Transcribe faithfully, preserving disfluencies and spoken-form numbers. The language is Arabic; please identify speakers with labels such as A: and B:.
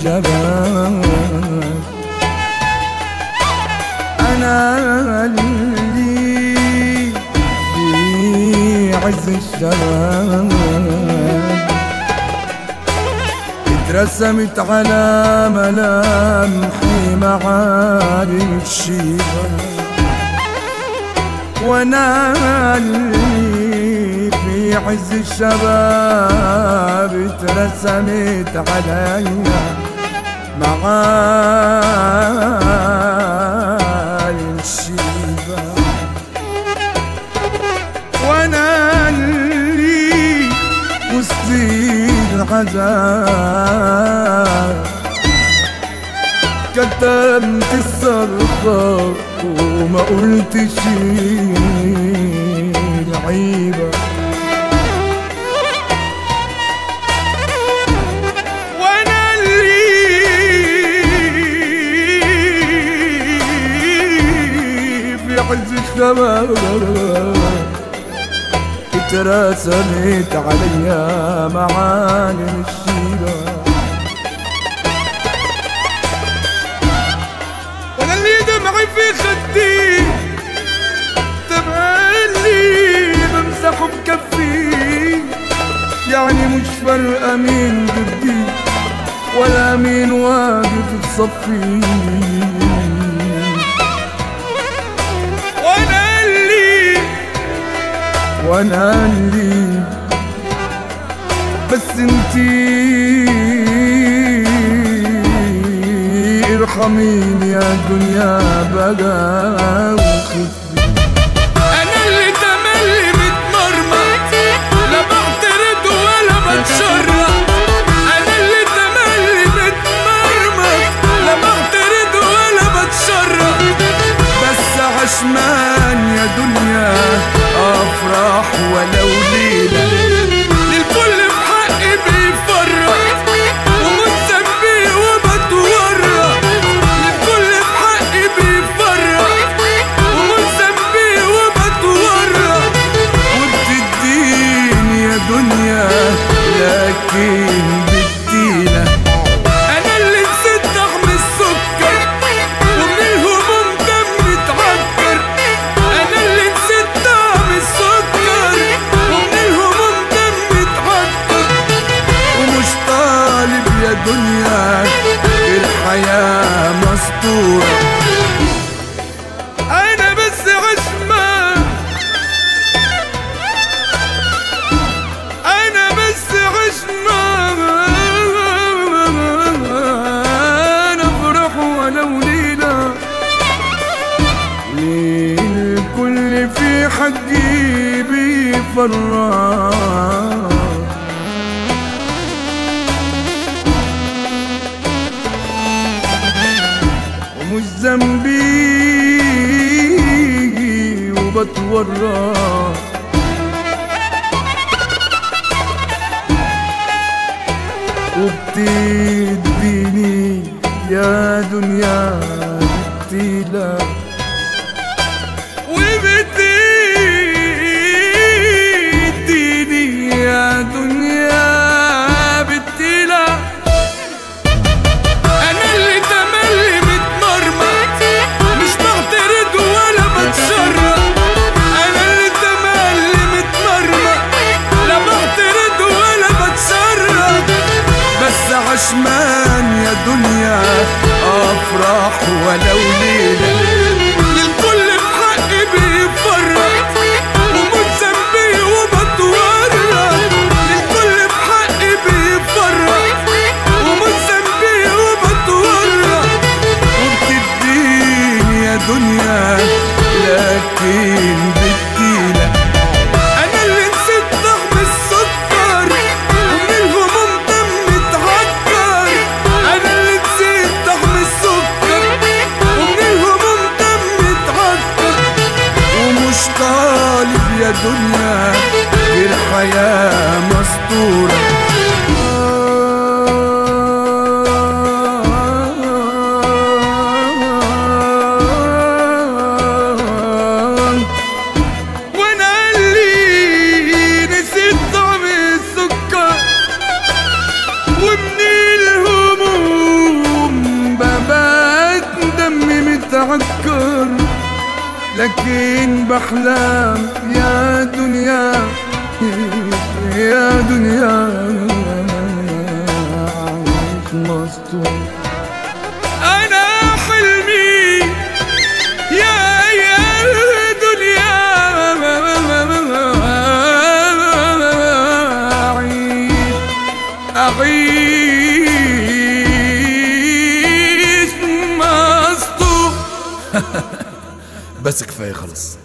A: الشباب. أنا اللي في عز الشباب اترسمت على ملامحي معالي الشيبة، وانا اللي في عز الشباب اترسمت علي معالي الشيبة، وانا اللي وسط العذاب كتمت الصرخة وما قلتش العيبة، وانا اللي في عز الشباب اترسمت عليا معالم الشيبة، وانا اللي دمعي في خدي تبقى بمسحه بكفي، يعني مش فارقة مين ضدي ولا مين واقف بصفي، وانا اللي وانا اللي بس انتي ارحميني يا دنيا بقى وخفي.
B: انا اللي تملي متمرمط لا بعترض ولا بتشرط، انا اللي تملي متمرمط لا بعترض ولا بتشرط،
A: بس عشمان يا دنيا افراح ولو ليلة،
B: للكل بحقي بيفرط ومش ذنبي وبتورط، للكل بحقي بيفرط ومش ذنبي وبتورط،
A: وبتديني يا دنيا لكن بدينا.
B: انا اللي نسيت طعم السكر ومن الهموم دمي اتعكر، انا اللي نسيت طعم السكر ومن الهموم دمي اتعكر،
A: ومش طالب يا دنيا الحياة مسطورة،
B: انا بس عشمان انا بس عشمان
A: افرح ولو ليلة، للكل في حقي بيفرح، ومش ذنبي وبتورط، وبتديني يا دنيا بتيلة،
B: وبتديني يا دنيا بالتيلة، انا اللي تملي متمرمط مش بعترض ولا بتشرط، انا اللي تملي متمرمط لا بعترض ولا بتشرط،
A: بس عشمان يا دنيا افراح ولو ليلة،
B: للكل بحقي بيفرط ومش ذنبي وبتورط، للكل بحقي بيفرط ومش ذنبي وبتورط،
A: وبتديني يا دنيا لكن بديلة.
B: انا اللي نسيت طعم السكر ومن الهموم دمي اتعكر، انا اللي نسيت طعم السكر ومن الهموم دمي اتعكر،
A: ومش طالب يا دنيا الحياة مسطورة، بحلم يا دنيا يا دنيا عيش مستور.
B: انا حلمي يا يا دنيا اعيش اعيش مستور.
A: بس كفاية خلص.